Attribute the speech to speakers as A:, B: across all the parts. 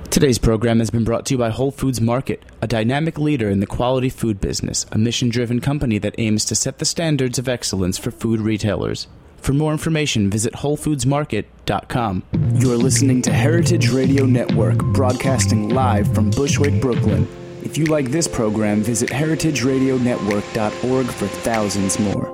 A: Today's program has been brought to you by Whole Foods Market, a dynamic leader in the quality food business, a mission-driven company that aims to set the standards of excellence for food retailers. For more information, visit WholeFoodsMarket.com. You're listening to Heritage Radio Network, broadcasting live from Bushwick, Brooklyn. If you like this program, visit heritageradionetwork.org for thousands more.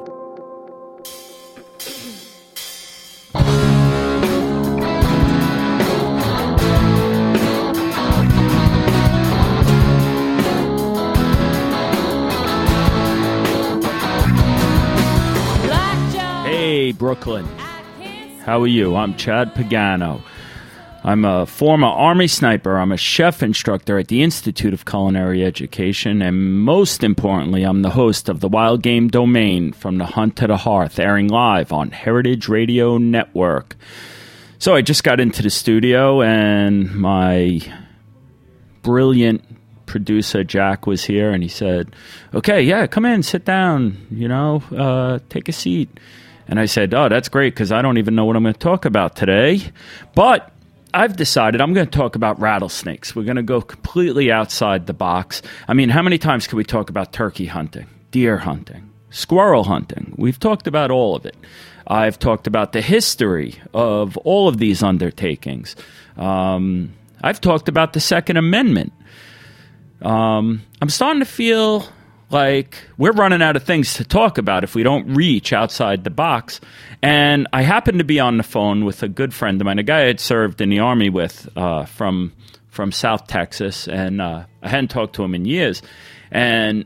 B: Hey, Brooklyn. How are you? I'm Chad Pagano. I'm a former Army sniper. I'm a chef instructor at the Institute of Culinary Education. And most importantly, I'm the host of the Wild Game Domain, From the Hunt to the Hearth, airing live on Heritage Radio Network. So I just got into the studio and my brilliant producer, Jack, was here. And he said, okay, yeah, come in, sit down, take a seat. And I said, oh, that's great, because I don't even know what I'm going to talk about today. But I've decided I'm going to talk about rattlesnakes. We're going to go completely outside the box. I mean, how many times can we talk about turkey hunting, deer hunting, squirrel hunting? We've talked about all of it. I've talked about the history of all of these undertakings. I've talked about the Second Amendment. I'm starting to feel like we're running out of things to talk about if we don't reach outside the box. And I happened to be on the phone with a good friend of mine, a guy I had served in the Army with from South Texas, and I hadn't talked to him in years. And,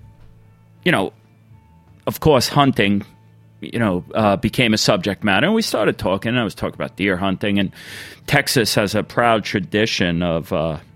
B: of course, hunting, became a subject matter. And we started talking, and I was talking about deer hunting. And Texas has a proud tradition of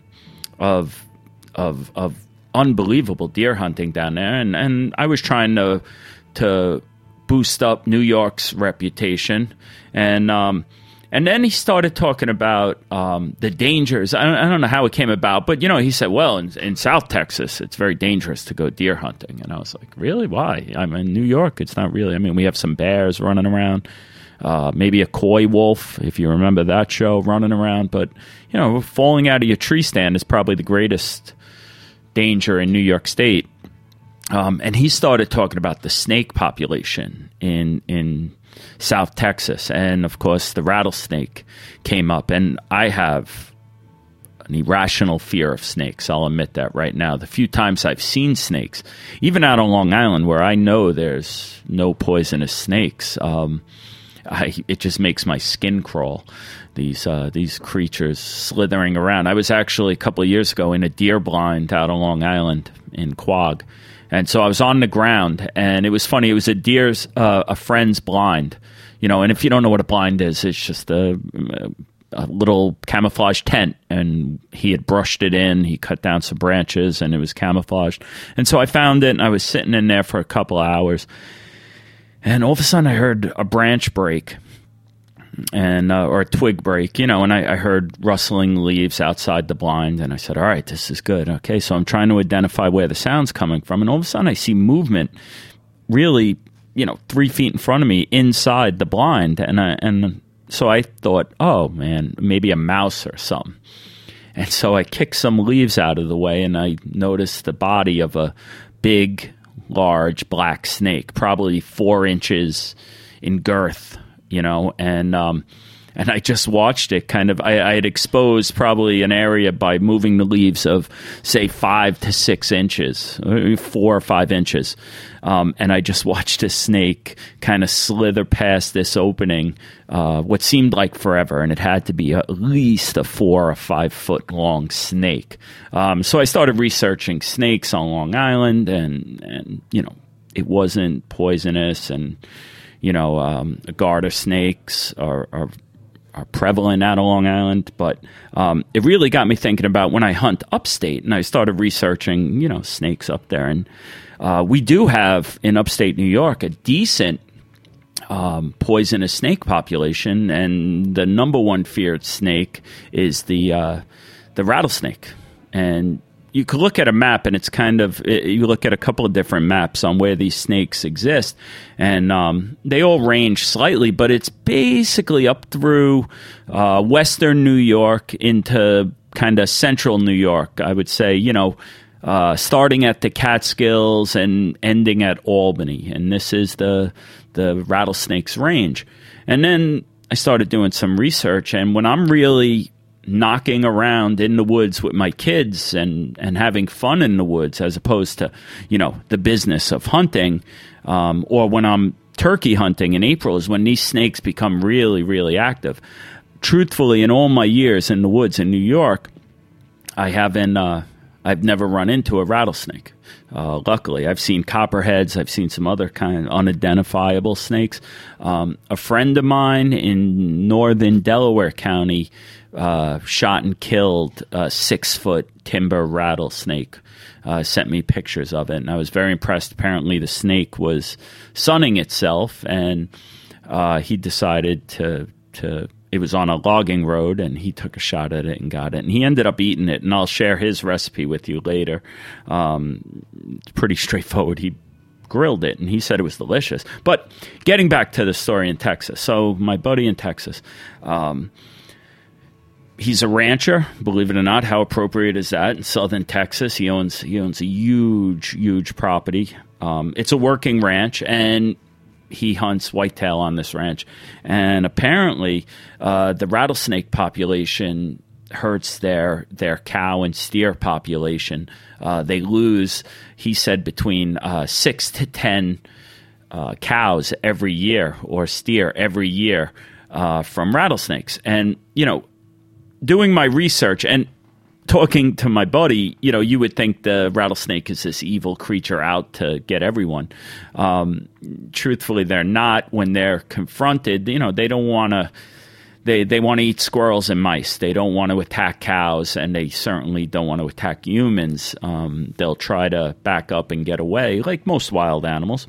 B: unbelievable deer hunting down there, and I was trying to boost up New York's reputation, and then he started talking about the dangers. I don't know how it came about, but he said, well, in South Texas it's very dangerous to go deer hunting, and I was like, really? Why? I'm in New York. It's not really. I mean, we have some bears running around, maybe a coy wolf, if you remember that show, running around, but falling out of your tree stand is probably the greatest danger in New York State. And he started talking about the snake population in South Texas. And, of course, the rattlesnake came up. And I have an irrational fear of snakes. I'll admit that right now. The few times I've seen snakes, even out on Long Island where I know there's no poisonous snakes, it just makes my skin crawl. These creatures slithering around. I was actually a couple of years ago in a deer blind out on Long Island in Quogue, and so I was on the ground, and it was funny. It was a friend's blind, And if you don't know what a blind is, it's just a little camouflage tent, and he had brushed it in. He cut down some branches, and it was camouflaged. And so I found it, and I was sitting in there for a couple of hours, and all of a sudden I heard a branch break. And or a twig break, and I heard rustling leaves outside the blind, and I said, all right, this is good. Okay, so I'm trying to identify where the sound's coming from, and all of a sudden I see movement really, 3 feet in front of me inside the blind, and so I thought, oh, man, maybe a mouse or something. And so I kicked some leaves out of the way, and I noticed the body of a big, large black snake, probably 4 inches in girth, and I just watched it kind of. I had exposed probably an area by moving the leaves of, say, 5 to 6 inches, 4 or 5 inches. And I just watched a snake kind of slither past this opening, what seemed like forever. And it had to be at least a 4 or 5 foot long snake. So I started researching snakes on Long Island, and it wasn't poisonous, and garter snakes are prevalent out of Long Island, but it really got me thinking about when I hunt upstate, and I started researching, snakes up there. And we do have in upstate New York a decent poisonous snake population, and the number one feared snake is the rattlesnake. And you could look at a map, and it's kind of, you look at a couple of different maps on where these snakes exist, and they all range slightly, but it's basically up through western New York into kind of central New York, I would say, starting at the Catskills and ending at Albany. And this is the rattlesnake's range. And then I started doing some research. And when I'm really knocking around in the woods with my kids and having fun in the woods, as opposed to, the business of hunting, or when I'm turkey hunting in April, is when these snakes become really, really active. Truthfully, in all my years in the woods in New York, I've never run into a rattlesnake. Luckily, I've seen copperheads. I've seen some other kind of unidentifiable snakes. A friend of mine in northern Delaware County shot and killed a 6-foot timber rattlesnake. Sent me pictures of it, and I was very impressed. Apparently, the snake was sunning itself, and he decided to. It was on a logging road, and he took a shot at it and got it. And he ended up eating it, and I'll share his recipe with you later. It's pretty straightforward. He grilled it, and he said it was delicious. But getting back to the story in Texas. So my buddy in Texas, he's a rancher, believe it or not. How appropriate is that? In southern Texas, he owns a huge property. It's a working ranch, and he hunts whitetail on this ranch. And apparently, the rattlesnake population hurts their cow and steer population. They lose, he said, between 6 to 10 cows every year, or steer every year, from rattlesnakes. And, doing my research and talking to my buddy, you would think the rattlesnake is this evil creature out to get everyone. Truthfully, they're not. When they're confronted, they don't want to. They want to eat squirrels and mice. They don't want to attack cows, and they certainly don't want to attack humans. They'll try to back up and get away, like most wild animals.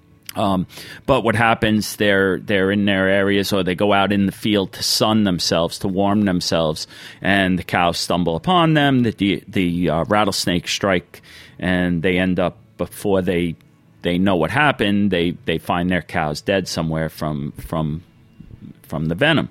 B: But what happens, they're in their areas, or they go out in the field to sun themselves, to warm themselves, and the cows stumble upon them. The rattlesnakes strike, and they end up, before they know what happened, they find their cows dead somewhere from the venom.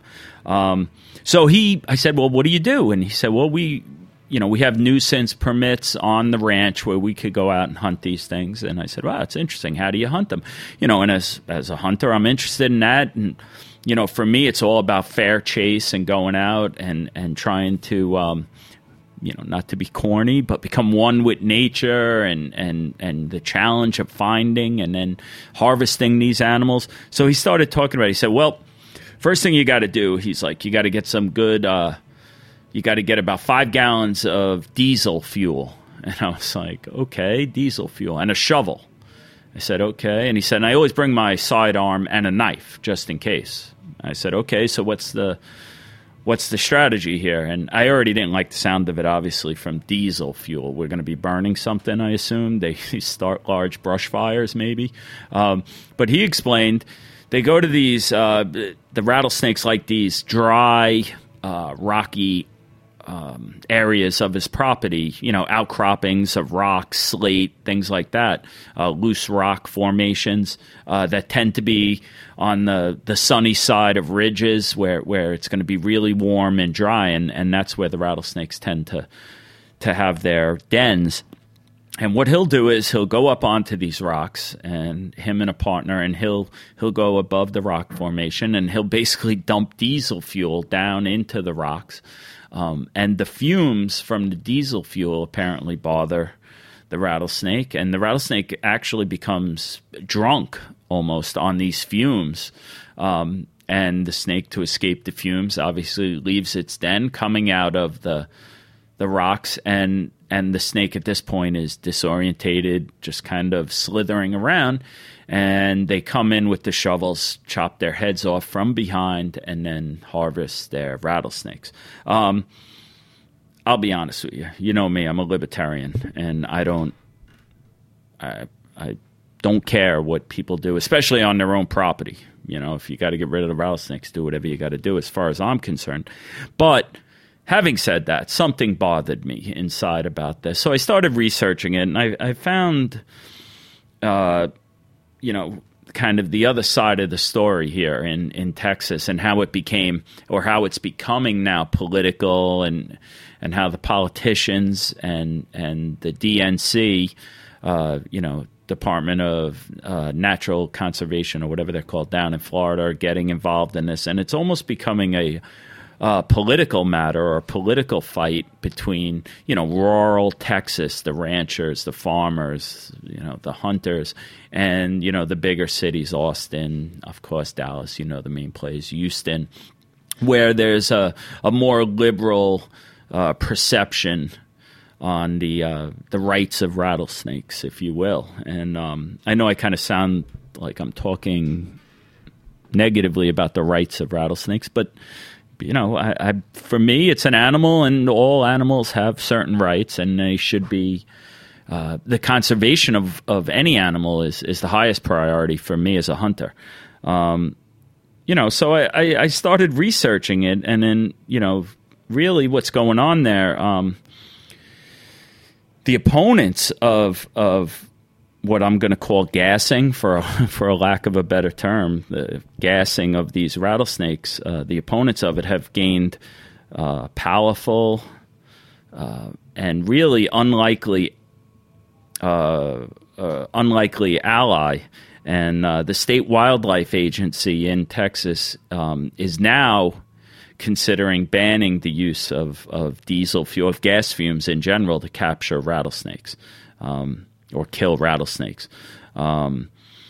B: So I said, well, what do you do? And he said, well, we have nuisance permits on the ranch where we could go out and hunt these things. And I said, wow, it's interesting. How do you hunt them? And as a hunter, I'm interested in that. And, for me, it's all about fair chase and going out and trying to, not to be corny, but become one with nature and the challenge of finding and then harvesting these animals. So he started talking about it. He said, well, first thing you got to do, he's like, you got to get some good, you got to get about 5 gallons of diesel fuel. And I was like, okay, diesel fuel, and a shovel. I said, okay. And he said, and I always bring my sidearm and a knife just in case. I said, okay, so what's the strategy here? And I already didn't like the sound of it, obviously, from diesel fuel. We're going to be burning something, I assume. They start large brush fires, maybe. But he explained, they go to these, the rattlesnakes like these dry, rocky areas of his property, outcroppings of rock, slate, things like that, loose rock formations that tend to be on the sunny side of ridges where it's going to be really warm and dry, and that's where the rattlesnakes tend to have their dens. And what he'll do is he'll go up onto these rocks, and him and a partner, and he'll go above the rock formation, and he'll basically dump diesel fuel down into the rocks. And the fumes from the diesel fuel apparently bother the rattlesnake, and the rattlesnake actually becomes drunk almost on these fumes. And the snake, to escape the fumes, obviously leaves its den, coming out of the rocks, and the snake at this point is disorientated, just kind of slithering around. And they come in with the shovels, chop their heads off from behind, and then harvest their rattlesnakes. I'll be honest with you. You know me, I'm a libertarian, and I don't care what people do, especially on their own property. If you got to get rid of the rattlesnakes, do whatever you got to do as far as I'm concerned. But having said that, something bothered me inside about this. So I started researching it, and I found kind of the other side of the story here in Texas, and how it became, or how it's becoming now, political and and how the politicians and the DNC, Department of Natural Conservation or whatever they're called down in Florida, are getting involved in this, and it's almost becoming a political matter or a political fight between, rural Texas, the ranchers, the farmers, the hunters, and, the bigger cities, Austin, of course, Dallas, the main place, Houston, where there's a more liberal perception on the rights of rattlesnakes, if you will. And I know I kind of sound like I'm talking negatively about the rights of rattlesnakes, but for me, it's an animal, and all animals have certain rights, and they should be. The conservation of any animal is the highest priority for me as a hunter. So I started researching it, and then really what's going on there. The opponents of what I'm going to call gassing, for a lack of a better term, the gassing of these rattlesnakes, the opponents of it have gained powerful and really unlikely ally. And the State Wildlife Agency in Texas is now considering banning the use of diesel fuel, of gas fumes in general, to capture rattlesnakes. Or kill rattlesnakes. When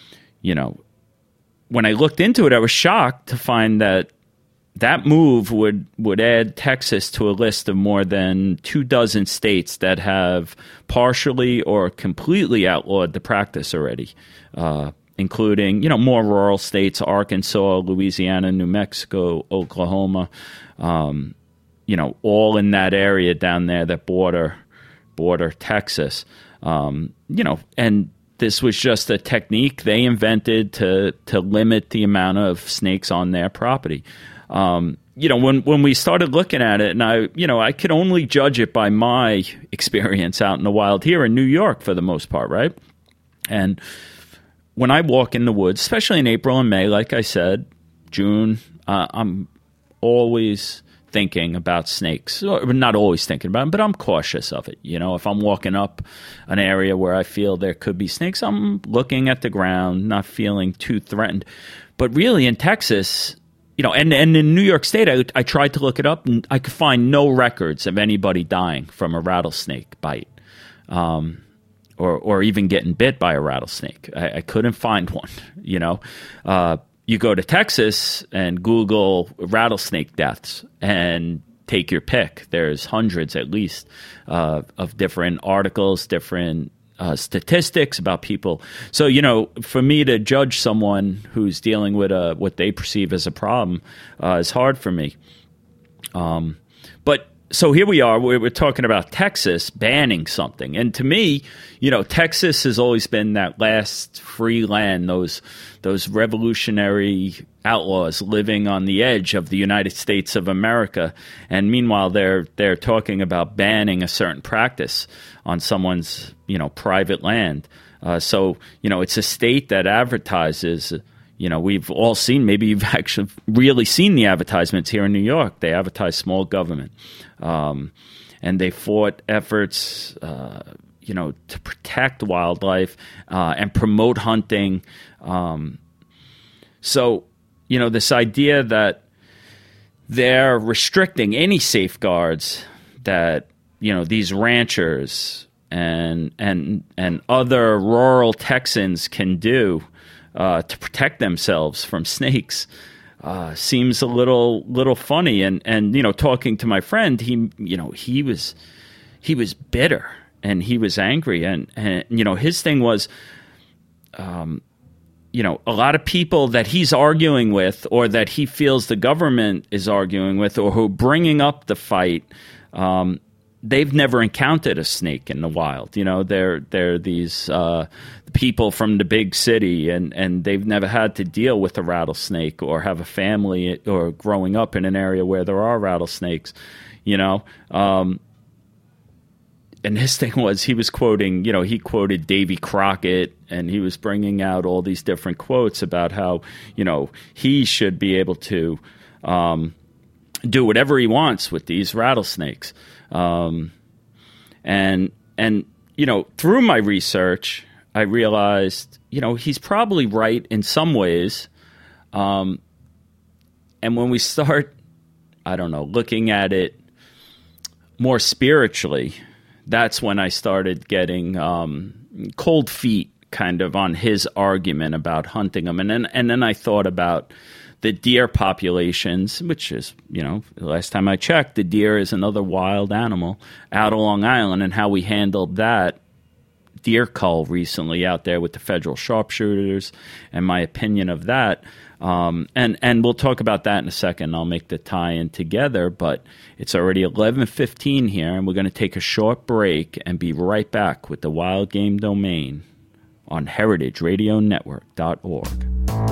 B: I looked into it, I was shocked to find that move would add Texas to a list of more than 24 states that have partially or completely outlawed the practice already, including, more rural states, Arkansas, Louisiana, New Mexico, Oklahoma, all in that area down there that border Texas. And this was just a technique they invented to limit the amount of snakes on their property. When we started looking at it, and I could only judge it by my experience out in the wild here in New York for the most part, right? And when I walk in the woods, especially in April and May, like I said, June, I'm always thinking about snakes. Not always thinking about them, but I'm cautious of it. If I'm walking up an area where I feel there could be snakes, I'm looking at the ground, not feeling too threatened. But really in Texas, and in New York State, I tried to look it up, and I could find no records of anybody dying from a rattlesnake bite, or even getting bit by a rattlesnake. I couldn't find one, You go to Texas and Google rattlesnake deaths and take your pick. There's hundreds at least of different articles, different statistics about people. So, for me to judge someone who's dealing with what they perceive as a problem is hard for me. But so here we are. We're talking about Texas banning something. And to me, Texas has always been that last free land, those revolutionary outlaws living on the edge of the United States of America. And meanwhile, they're talking about banning a certain practice on someone's, private land. So it's a state that advertises. We've all seen, maybe you've actually really seen the advertisements here in New York. They advertise small government. And they fought efforts, to protect wildlife and promote hunting. So, this idea that they're restricting any safeguards that, these ranchers and other rural Texans can do to protect themselves from snakes seems a little funny. And talking to my friend, he was bitter and he was angry, and his thing was, a lot of people that he's arguing with, or that he feels the government is arguing with, or who are bringing up the fight, they've never encountered a snake in the wild. They're these people from the big city, and they've never had to deal with a rattlesnake or have a family or growing up in an area where there are rattlesnakes, and his thing was, he was quoting, he quoted Davy Crockett, and he was bringing out all these different quotes about how, he should be able to do whatever he wants with these rattlesnakes. And through my research, I realized, he's probably right in some ways. And when we start, looking at it more spiritually, that's when I started getting cold feet kind of on his argument about hunting them. And then I thought about the deer populations, which is, the last time I checked, the deer is another wild animal out of Long Island, and how we handled that deer cull recently out there with the federal sharpshooters, and my opinion of that. And we'll talk about that in a second. I'll make the tie-in together, but it's already 11:15 here, and we're going to take a short break and be right back with the Wild Game Domain on heritageradionetwork.org.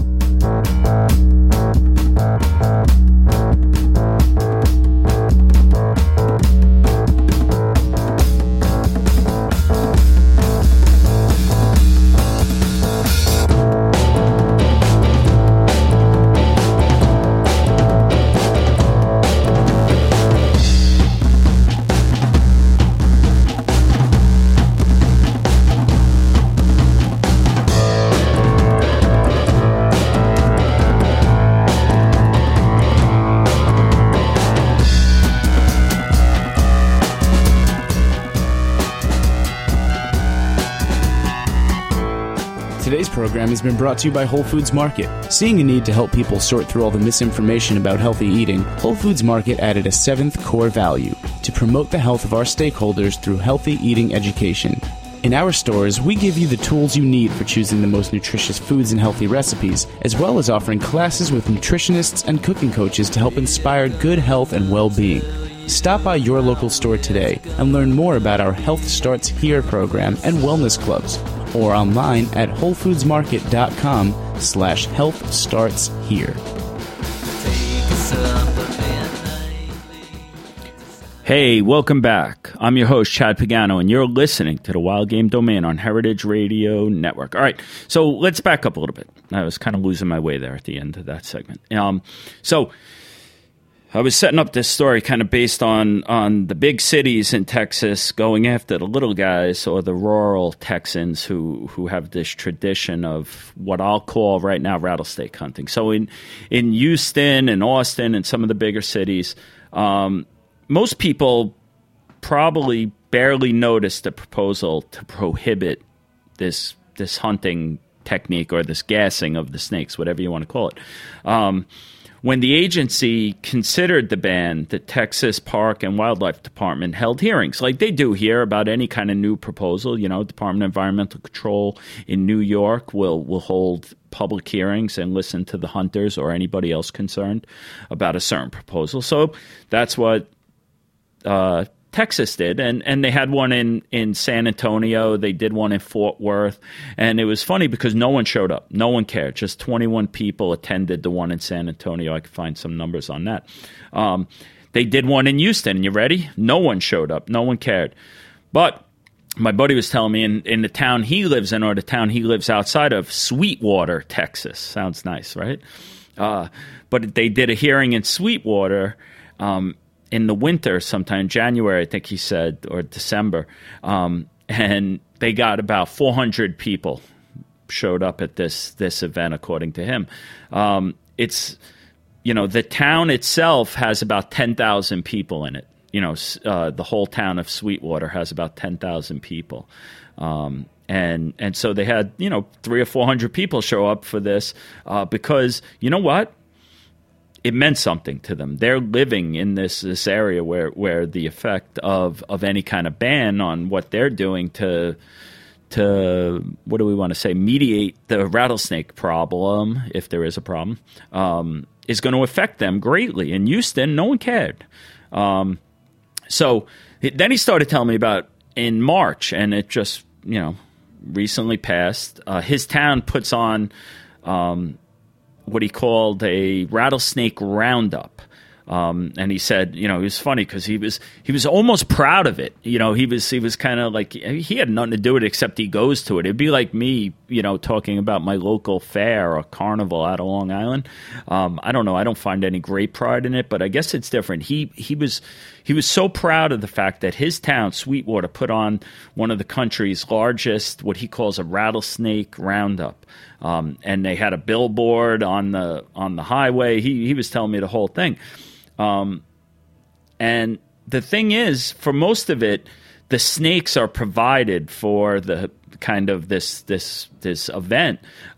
A: Today's program has been brought to you by Whole Foods Market. Seeing a need to help people sort through all the misinformation about healthy eating, Whole Foods Market added a seventh core value: to promote the health of our stakeholders through healthy eating education. In our stores, we give you the tools you need for choosing the most nutritious foods and healthy recipes, as well as offering classes with nutritionists and cooking coaches to help inspire good health and well-being. Stop by your local store today and learn more about our Health Starts Here program and wellness clubs, or online at wholefoodsmarket.com/healthstartshere.
B: Hey, welcome back. I'm your host, Chad Pagano, and you're listening to the Wild Game Domain on Heritage Radio Network. All right, so let's back up a little bit. I was kind of losing my way there at the end of that segment. So I was setting up this story kind of based on the big cities in Texas going after the little guys, or the rural Texans who have this tradition of what I'll call right now rattlesnake hunting. So in Houston and Austin and some of the bigger cities, most people probably barely noticed the proposal to prohibit this hunting technique, or this gassing of the snakes, whatever you want to call it. When the agency considered the ban, the Texas Park and Wildlife Department held hearings, like they do here about any kind of new proposal. Department of Environmental Control in New York will hold public hearings and listen to the hunters or anybody else concerned about a certain proposal. So that's what Texas did, and they had one in San Antonio. They did one in Fort Worth, and it was funny because no one showed up. No one cared. Just 21 people attended the one in San Antonio. I could find some numbers on that. They did one in Houston. You ready? No one showed up. No one cared. But my buddy was telling me in the town he lives in, or the town he lives outside of, Sweetwater, Texas. Sounds nice, right? But they did a hearing in Sweetwater in the winter, sometime in January, I think he said, or December, and they got about 400 people showed up at this event, according to him. It's, the town itself has about 10,000 people in it. The whole town of Sweetwater has about 10,000 people. And so they had, 300 or 400 people show up for this because, you know what? It meant something to them. They're living in this area where the effect of any kind of ban on what they're doing to what do we want to say, mediate the rattlesnake problem, if there is a problem, is going to affect them greatly. In Houston, no one cared. So then he started telling me about in March, and it just, recently passed. His town puts on what he called a rattlesnake roundup. And he said, it was funny because he was almost proud of it. He was kind of like, he had nothing to do with it except he goes to it. It'd be like me, talking about my local fair or carnival out of Long Island. I don't know. I don't find any great pride in it, but I guess it's different. He was so proud of the fact that his town, Sweetwater, put on one of the country's largest, what he calls a rattlesnake roundup. And they had a billboard on the highway. He was telling me the whole thing. And the thing is, for most of it, the snakes are provided for the kind of this event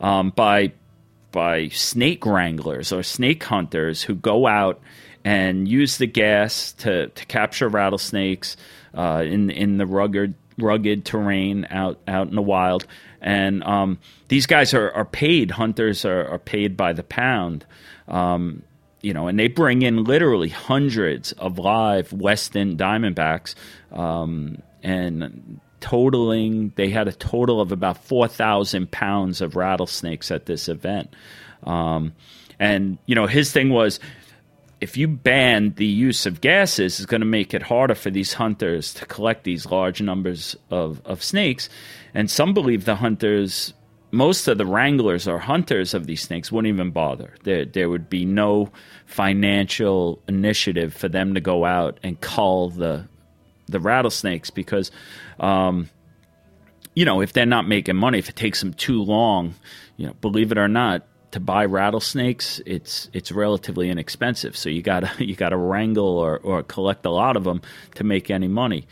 B: by snake wranglers or snake hunters who go out and use the gas to capture rattlesnakes in the rugged terrain out in the wild. And these guys are paid. Hunters are paid by the pound. And they bring in literally hundreds of live Weston Diamondbacks, and they had a total of about 4,000 pounds of rattlesnakes at this event. And his thing was, if you ban the use of gases, it's going to make it harder for these hunters to collect these large numbers of snakes. And some believe most of the wranglers or hunters of these snakes wouldn't even bother. There would be no financial initiative for them to go out and cull the rattlesnakes because, if they're not making money, if it takes them too long, believe it or not, to buy rattlesnakes, it's relatively inexpensive. So you gotta wrangle or collect a lot of them to make any money.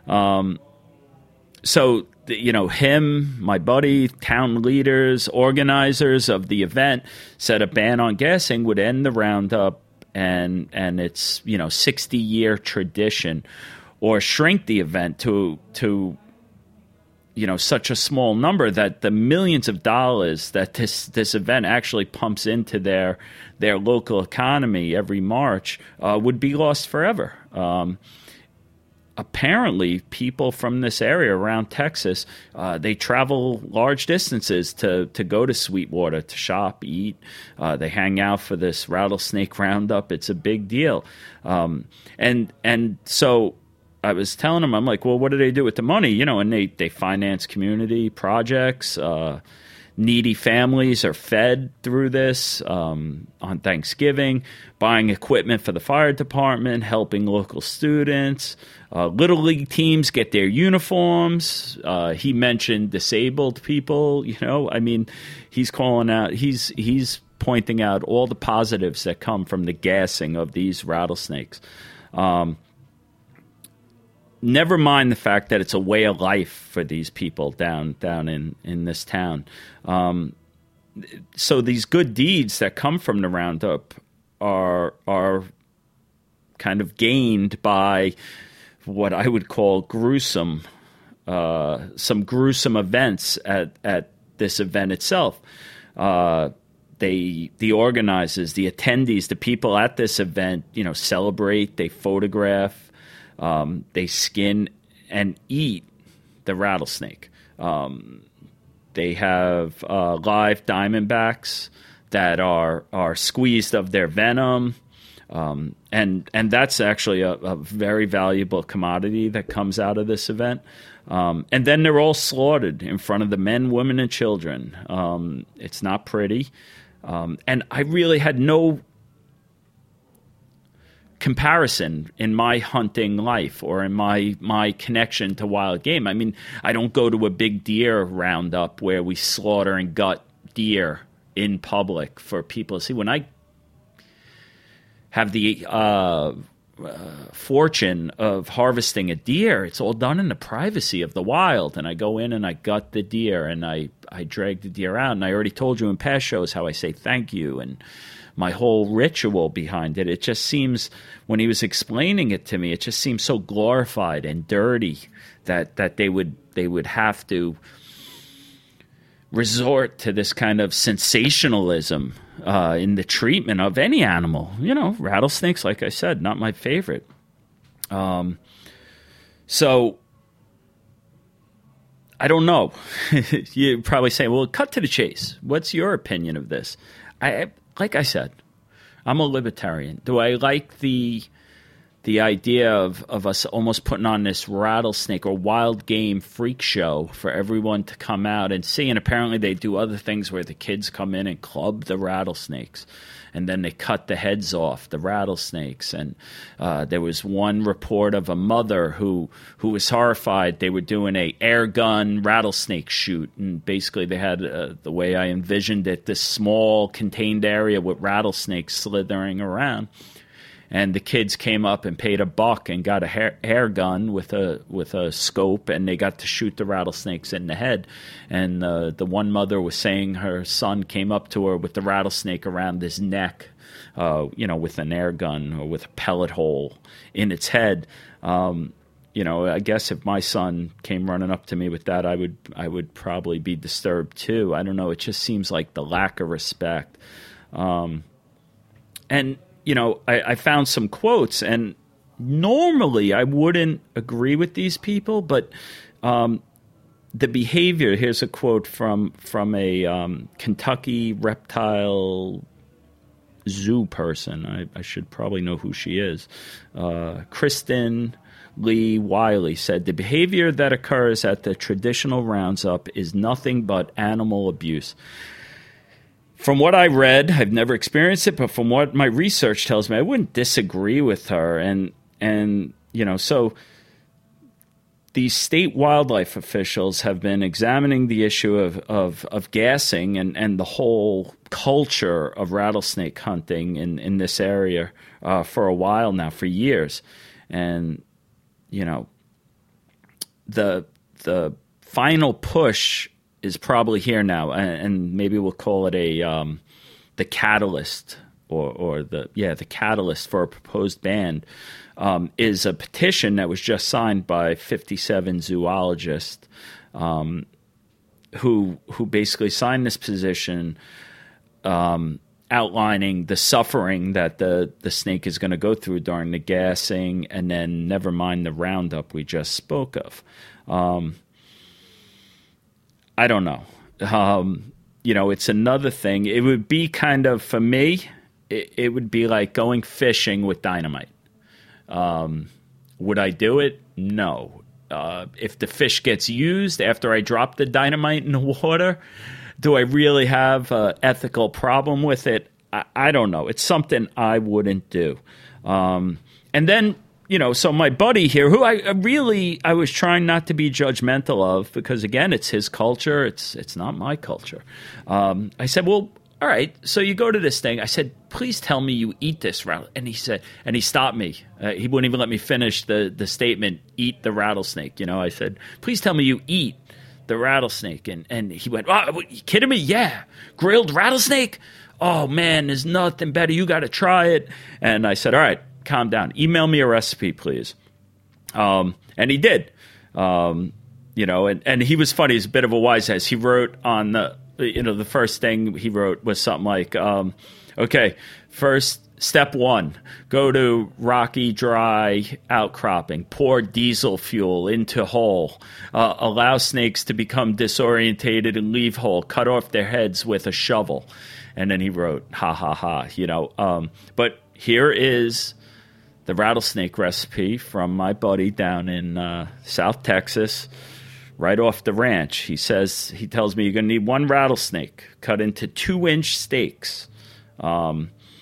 B: So him, my buddy, town leaders, organizers of the event said a ban on gassing would end the roundup and its 60-year tradition, or shrink the event to such a small number that the millions of dollars that this event actually pumps into their local economy every March would be lost forever. Apparently, people from this area around Texas, they travel large distances to go to Sweetwater to shop, eat. They hang out for this rattlesnake roundup. It's a big deal. And so I was telling them, I'm like, well, what do they do with the money? And they finance community projects. Needy families are fed through this on Thanksgiving, buying equipment for the fire department, helping local students. Little league teams get their uniforms. He mentioned disabled people. He's calling out. He's pointing out all the positives that come from the gassing of these rattlesnakes. Never mind the fact that it's a way of life for these people down in this town. So these good deeds that come from the roundup are kind of gained by what I would call some gruesome events at this event itself. The organizers, the attendees, the people at this event, celebrate, they photograph. They skin and eat the rattlesnake. They have live diamondbacks that are squeezed of their venom, and that's actually a very valuable commodity that comes out of this event. And then they're all slaughtered in front of the men, women, and children. It's not pretty, and I really had no comparison in my hunting life or in my connection to wild game. I mean, I don't go to a big deer roundup where we slaughter and gut deer in public for people to see. When I have the fortune of harvesting a deer, it's all done in the privacy of the wild, and I go in and I gut the deer and I drag the deer out, and I already told you in past shows how I say thank you and my whole ritual behind it. It just seems, when he was explaining it to me, it just seems so glorified and dirty that they would have to resort to this kind of sensationalism in the treatment of any animal. Rattlesnakes, like I said, not my favorite. So I don't know. You probably say, well, cut to the chase. What's your opinion of this? Like I said, I'm a libertarian. Do I like the idea of us almost putting on this rattlesnake or wild game freak show for everyone to come out and see? And apparently they do other things where the kids come in and club the rattlesnakes, and then they cut the heads off the rattlesnakes. And there was one report of a mother who was horrified. They were doing a air gun rattlesnake shoot, and basically they had, the way I envisioned it, this small contained area with rattlesnakes slithering around. And the kids came up and paid $1 and got a air gun with a scope, and they got to shoot the rattlesnakes in the head. And the one mother was saying her son came up to her with the rattlesnake around his neck, with an air gun or with a pellet hole in its head. I guess if my son came running up to me with that, I would probably be disturbed too. I don't know. It just seems like the lack of respect. I found some quotes, and normally I wouldn't agree with these people, but the behavior, here's a quote from a Kentucky reptile zoo person. I should probably know who she is. Kristen Lee Wiley said, "The behavior that occurs at the traditional roundup is nothing but animal abuse." From what I read, I've never experienced it, but from what my research tells me, I wouldn't disagree with her. So these state wildlife officials have been examining the issue of gassing and the whole culture of rattlesnake hunting in this area for a while now, for years. And, the final push is probably here now, and maybe we'll call it the catalyst or the catalyst for a proposed ban is a petition that was just signed by 57 zoologists who basically signed this petition outlining the suffering that the snake is going to go through during the gassing, and then never mind the roundup we just spoke of. I don't know. It's another thing. It would be kind of, for me, it would be like going fishing with dynamite. Would I do it? No. If the fish gets used after I drop the dynamite in the water, do I really have an ethical problem with it? I don't know. It's something I wouldn't do. And then, so my buddy here, who I was trying not to be judgmental of, because again, it's his culture. It's not my culture. I said, well, all right. So you go to this thing. I said, please tell me you eat this rattlesnake. And he stopped me. He wouldn't even let me finish the statement, eat the rattlesnake. I said, please tell me you eat the rattlesnake. And he went, oh, are you kidding me? Yeah. Grilled rattlesnake? Oh man, there's nothing better. You got to try it. And I said, all right, calm down. Email me a recipe, please. And he did. And he was funny. He's a bit of a wise ass. He wrote on the first thing he wrote was something like, okay, first, step 1, go to rocky, dry outcropping, pour diesel fuel into hole, allow snakes to become disorientated and leave hole, cut off their heads with a shovel. And then he wrote, ha, ha, ha, but here is the rattlesnake recipe from my buddy down in South Texas, right off the ranch. He tells me you're going to need 1 rattlesnake cut into 2-inch steaks, a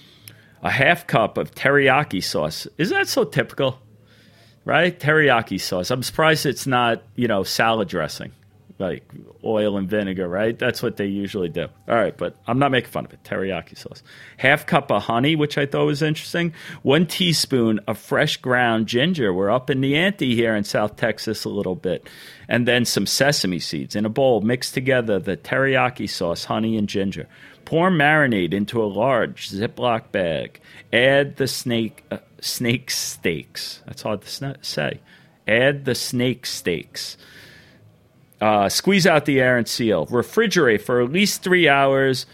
B: half cup of teriyaki sauce. Isn't that so typical, right? Teriyaki sauce. I'm surprised it's not, salad dressing, like oil and vinegar, right? That's what they usually do. All right, but I'm not making fun of it. Teriyaki sauce. Half cup of honey, which I thought was interesting. 1 teaspoon of fresh ground ginger. We're up in the ante here in South Texas a little bit. And then some sesame seeds in a bowl. Mix together the teriyaki sauce, honey, and ginger. Pour marinade into a large Ziploc bag. Add the snake steaks. That's hard to say. Add the snake steaks. Squeeze out the air and seal. Refrigerate for at least 3 hours,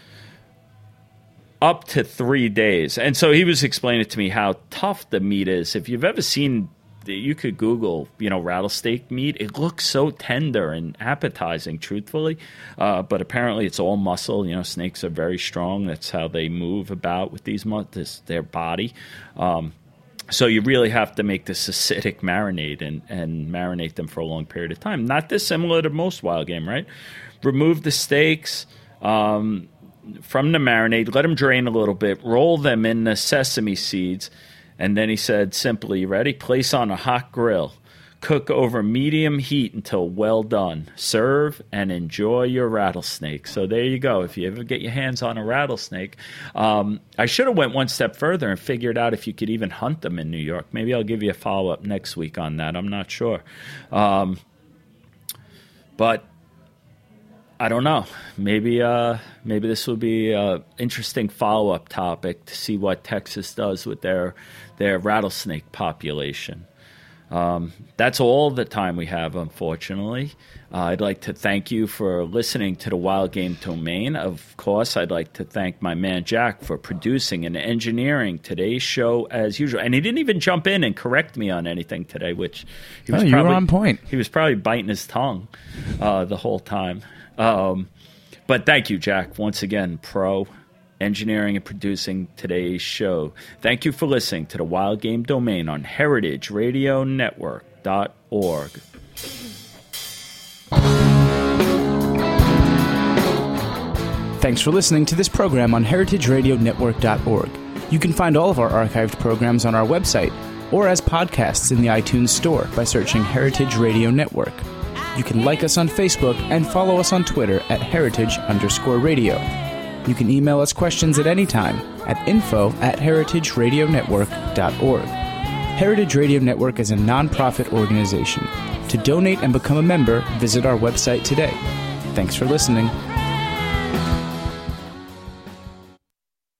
B: up to 3 days. And so he was explaining to me how tough the meat is. If you've ever seen you could Google, rattlesnake meat. It looks so tender and appetizing, truthfully. But apparently it's all muscle. Snakes are very strong. That's how they move about with their body. So you really have to make this acidic marinade and marinate them for a long period of time. Not dissimilar to most wild game, right? Remove the steaks from the marinade. Let them drain a little bit. Roll them in the sesame seeds. And then he said simply, you ready? Place on a hot grill. Cook over medium heat until well done. Serve and enjoy your rattlesnake. So there you go. If you ever get your hands on a rattlesnake, I should have went one step further and figured out if you could even hunt them in New York. Maybe I'll give you a follow-up next week on that. I'm not sure. But I don't know. Maybe this will be an interesting follow-up topic to see what Texas does with their rattlesnake population. That's all the time we have, unfortunately. I'd like to thank you for listening to the Wild Game Domain. Of course, I'd like to thank my man Jack for producing and engineering today's show as usual. And he didn't even jump in and correct me on anything today, which
A: you were on point.
B: He was probably biting his tongue the whole time. But thank you, Jack, once again, pro engineering and producing today's show. Thank you for listening to the Wild Game Domain on heritageradionetwork.org.
A: Thanks for listening to this program on heritageradionetwork.org. You can find all of our archived programs on our website or as podcasts in the iTunes Store by searching Heritage Radio Network. You can like us on Facebook and follow us on Twitter at @heritage_radio. You can email us questions at any time at info@heritageradionetwork.org. Heritage Radio Network is a non-profit organization. To donate and become a member, visit our website today. Thanks for listening.